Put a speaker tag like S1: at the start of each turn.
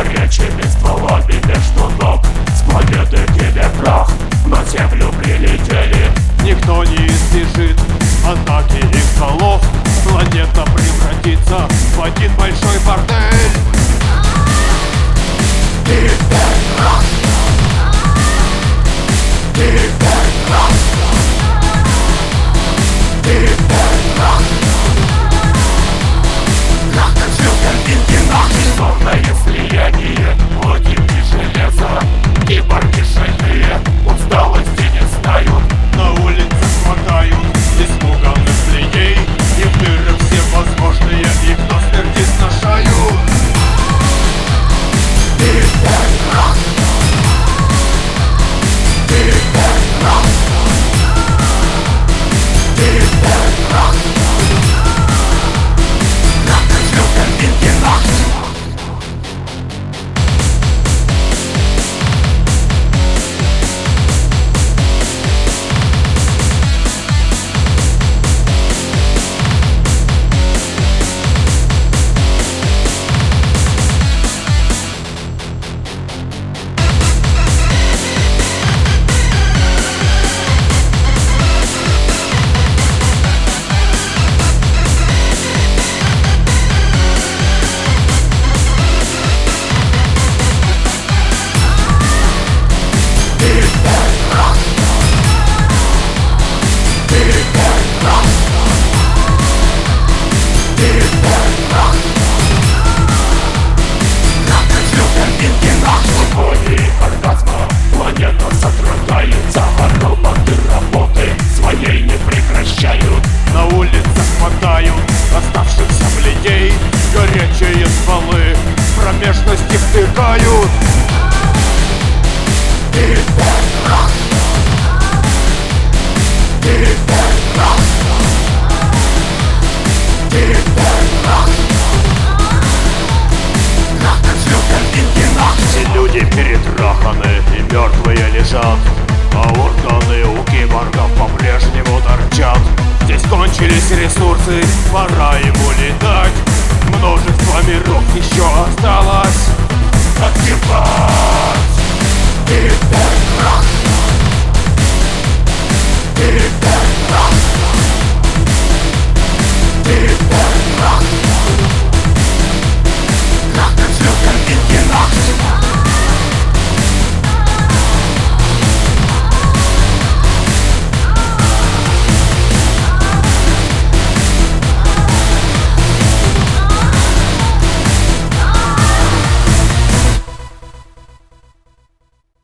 S1: горячими стволами между ног. С планеты киберпрах на землю прилетели.
S2: Никто не избежит атаки их голов. Планета превратится в один большой бордель.
S1: Киберпрах. Киберпрах. Киберпрах. Сонное слияние, логики железа. Киборги шальные, усталости не знают.
S2: На улицах хватают испуганных людей, и в дыры все возможные их до смерти сношают.
S1: Киберпрах. Киберпрах. Киберпрах. Планета содрогается, а роботы работы своей не прекращают.
S2: На улицах хватают оставшихся людей, горячие стволы промежности втыкают.
S1: Киберпрах. Киберпрах. Киберпрах.
S2: Все люди перетраханы и мертвые лежат, а органы у киборгов по-прежнему торчат. Здесь кончились ресурсы, пора им улетать. Множество миров еще осталось
S1: отгибать. Киберпрах.